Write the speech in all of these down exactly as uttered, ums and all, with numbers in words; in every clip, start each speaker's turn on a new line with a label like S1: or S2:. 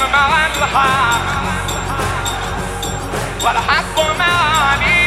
S1: مع الحق والحق معاني.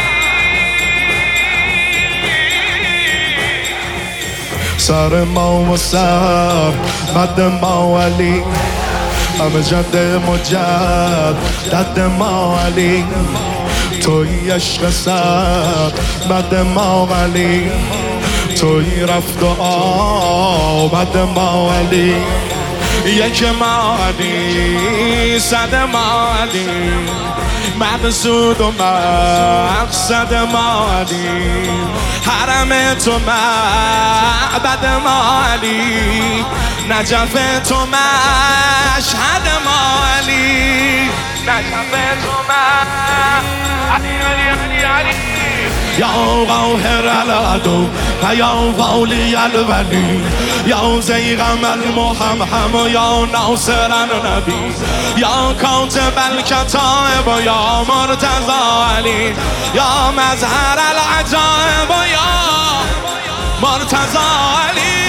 S2: سر ما و سر مد ما علی، همه جد مجد دد ما علی، توی عشق سر مد ما علی، توی رفت و آمد ما علی، یک ما علی صد ما علی، مقصود و مقصد ما علی، حرم تو معبد ما علی، نجف تو مشهد ما علی، نجف تو مشهد علی علی علی علی. یا غوهر العدو یا ولی الولی، یا زیغم المحمحم یا ناصر النبی، یا کاتب الکتائب یا مرتضی علی، یا مظهر العجائب یا مرتضی علی.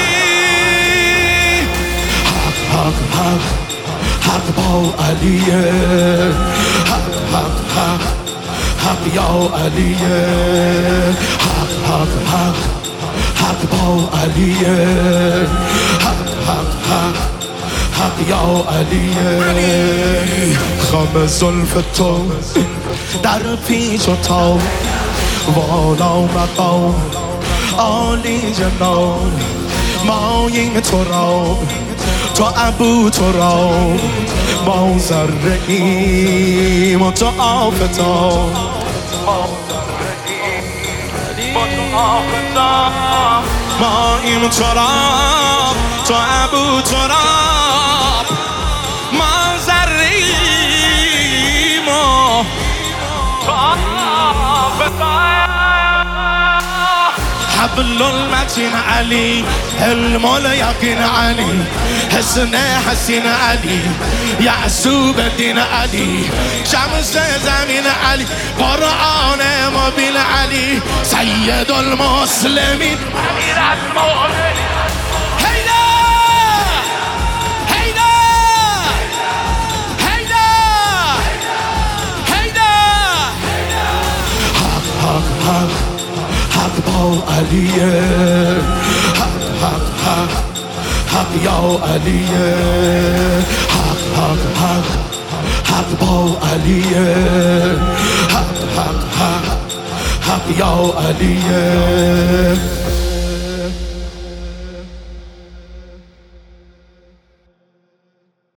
S2: حق حق حق حق با علیه، حق حق حق حق یا علیه، حق حق حق حق با علیه، حق حق حق حق یا علیه. خم زلف تو در پیچ و تاب، والا مقام عالی جناب، ماییم تو را تو ابو تو را، ما ذره ایم و تو آفتاب، ما ایم تو را تو ابو تو را، ما ذره ایم و تو آفتاب. حبل المتين علي، حلم اليقين علي، حسن حسين علي، يعسوب الدين علي، شمس زمين علي، قرآن مبين علي، سيد المسلمين أمير المؤمنين. هيدا هيدا هيدا هيدا حق حق حق حق با علیه، حق حق حق حق یا علیه، حق حق حق حق با علیه، حق حق حق حق یا علیه.